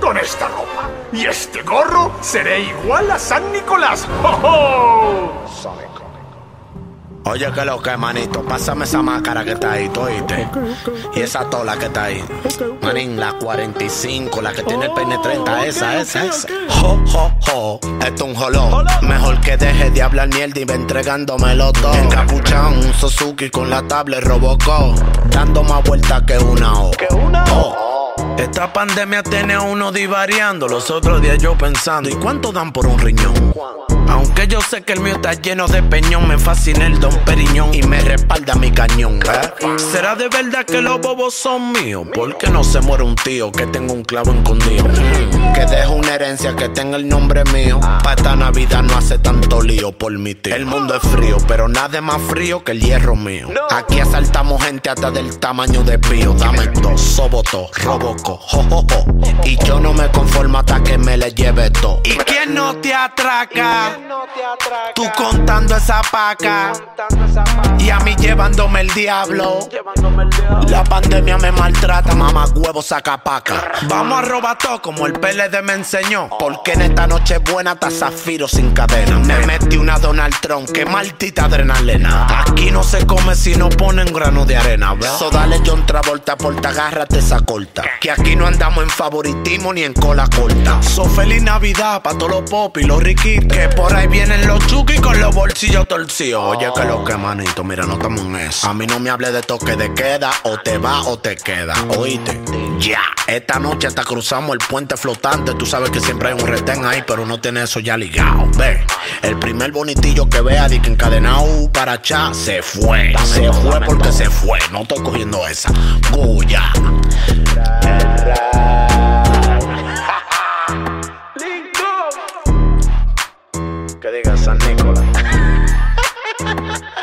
con esta ropa y este gorro seré igual a San Nicolás. ¡Oh, oh! Oye, que lo que, manito, pásame esa máscara que está ahí, ¿tú oíste? Y esa tola que está ahí. Manín, la 45, la que tiene el peine 30, esa. Jo, jo, jo, esto es un jolón. Mejor que deje de hablar mierda y va entregándomelo todo. Encapuchado, un Suzuki con la tablet Robocop, dando más vueltas que una O. Esta pandemia tiene a uno divariando. Los otros días yo pensando, ¿y cuánto dan por un riñón? Aunque yo sé que el mío está lleno de peñón, me fascina el Don Periñón y me respalda mi cañón, ¿Será de verdad que los bobos son míos? ¿Por qué no se muere un tío que tenga un clavo escondido? Que deje una herencia que tenga el nombre mío. Pa' esta Navidad no hace tanto lío por mi tío. El mundo es frío, pero nada es más frío que el hierro mío. Aquí asaltamos gente hasta del tamaño de Pío. Dame todo, soboto, roboco, jojojo. Y yo no me conformo hasta que me le lleve todo. ¿Y quién no te atraca? Tú contando esa paca y a mí llevándome el diablo. La pandemia me maltrata, mamá huevo saca paca. Vamos a robar todo como el PLD me enseñó, porque en esta noche buena está Zafiro sin cadena. Me metí una Donald Trump, que maldita adrenalina. Aquí no se come si no ponen grano de arena, ¿ves? So dale John Travolta, porta, agárrate esa corta, que aquí no andamos en favoritismo ni en cola corta. So feliz Navidad pa' todos los pop y los riquitos, que por ahí vienen los chuki con los bolsillos torcidos. Oye, que lo que, manito, mira, no estamos en eso. A mí no me hable de toque de queda, o te va o te queda, oíste. Ya, esta noche hasta cruzamos el puente flotante. Tú sabes que siempre hay un retén ahí, pero no tiene eso ya ligado. Ve, el primer bonitillo que vea de que encadenado para allá se fue. Se fue porque se fue, no estoy cogiendo esa. Goya. Que diga San Nicolás.